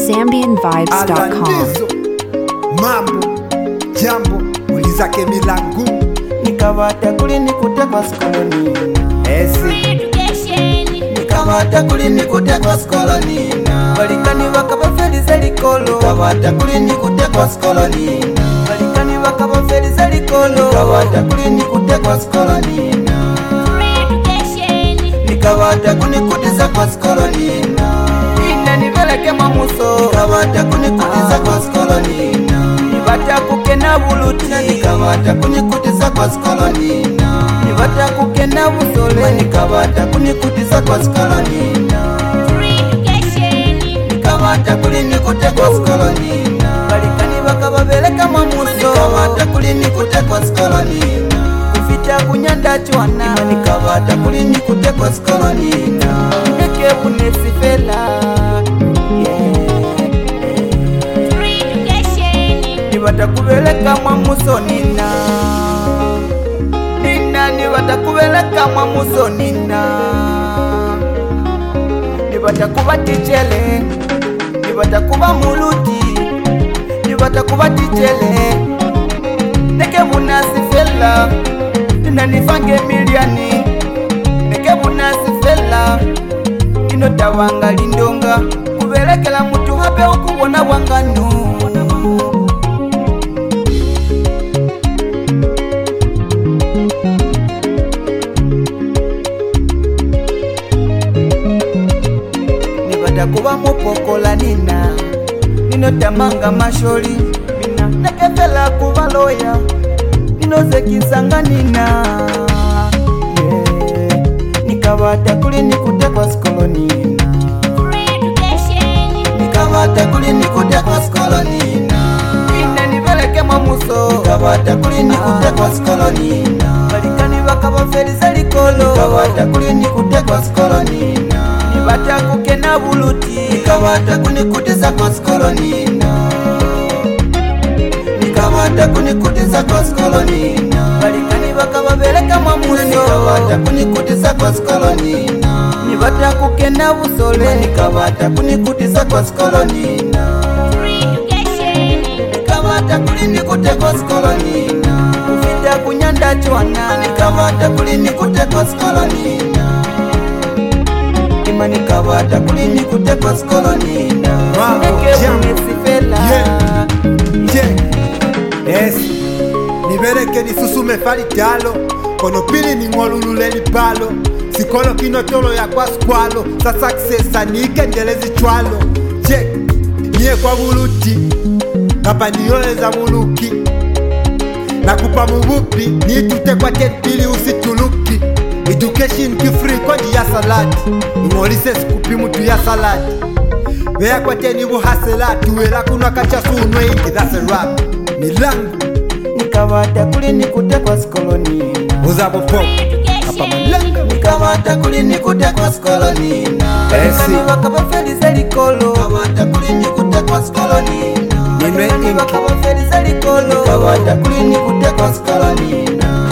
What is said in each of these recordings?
ZambianVibes.com. Mambo jambo ulizake milangu nikabata kuli nikutekwa skoloni nikabata kuli nikutekwa skoloni balikani bakabafeliza likolo nikabata kuli nikutekwa skoloni balikani bakabafeliza likolo nikabata kuli nikutekwa skoloni nikabata kunikutiza kwa skoloni ina niveleke mamuso nikabata kunikutiza kwa skoloni nibata kukena buluti nikabata kunikutiza kwa skoloni nibata kukena busole nikabata kunikutiza kwa skoloni nikabata kuli nikutekwa skoloni balikani bakababeleka mamuso nikabata kuli nikutekwa skoloni kufita kunyanda chwana nikabata kuli nikutekwa skoloni ndeke bunesifela nibatakubeleka mwamuso nina nibatakubeleka mwamuso nina nibatakuba tichele nibatakuba muluti nibatakuba tichele neke bunasifela nanifange miliani neke bunasifela inotawanga lindonga kubelekela mutu habe ukubona wanganu kuba mupokola nina ninotamanga masholi mina nekefela kuba loya ninozekisanga nina nikabata kuli nikutekwa skoloni nikabata kuli nikutekwa skoloni ina niveleke mamuso nikabata kuli nikutekwa skoloni balikani bakabafeliza likolo nikabata kuli nikutekwa skoloni nibata kukena buluti nikabata kunikutiza kwa skoloni nikabata kunikutiza kwa skoloni balikani bakababeleka mamuso nikabata kunikutiza kwa skoloni nibata kukena busole nikabata kunikutiza kwa skoloni nikabata kuli nikutekwa skoloni kufita kunyanda chwana nikabata kuli nikutekwa skoloni nikabata kuli nikutekwa skoloni nibereke nisusume fali talo kono pili ningolululeli palo sikolo kinotolo ya kwa skwalo sasa kisesa nikendelezi chwalo check niye kwa buluti kapa niyoleza muluki nakupa mubupi nitute kwa tepili usituluki education kifree kodi ya salati ingolise sikupi mutu ya salati wea kwa teni buhasela tuwela kuna kacha sunwe ingi that's a rap milangu nikabata kuli nikutekwa skoloni uzabo pop hapa milangu nikabata kuli nikutekwa skoloni balikani bakabafeliza likolo nikabata kuli nikutekwa skoloni balikani bakabafeliza likolo nikabata kuli nikutekwa skoloni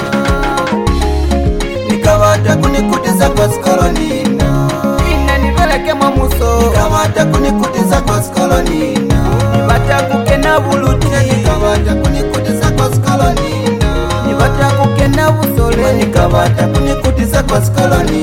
nikabata kunikutiza kwa skoloni ina niveleke mamuso nikabata kunikutiza kwa skoloni nibata kukena buluti nikabata kunikutiza kwa skoloni nibata kukena busole nikabata kunikutiza kwa skoloni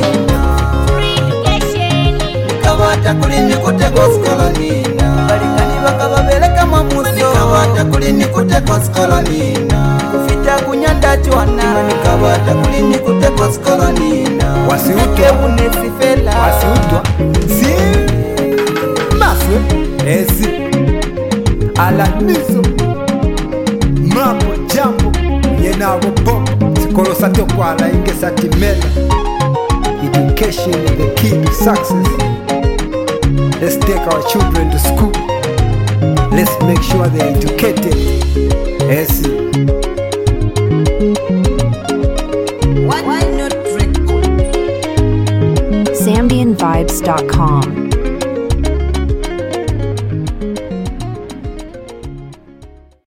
nikabata kuli nikutekwa skoloni balikani bakababeleka mamuso nikabata kuli nikutekwa skoloni kufita kunyanda chwana nikabata kuli nikutekwa skoloni wasiutwa bunesifela wasiutwa si maswe ezi alanizo mambo jambo yenabo bob sikolo satyo kwala inge satimela education is the key to success. Let's take our children to school. Let's make sure they're educated. Yes. ZambianVibes.com.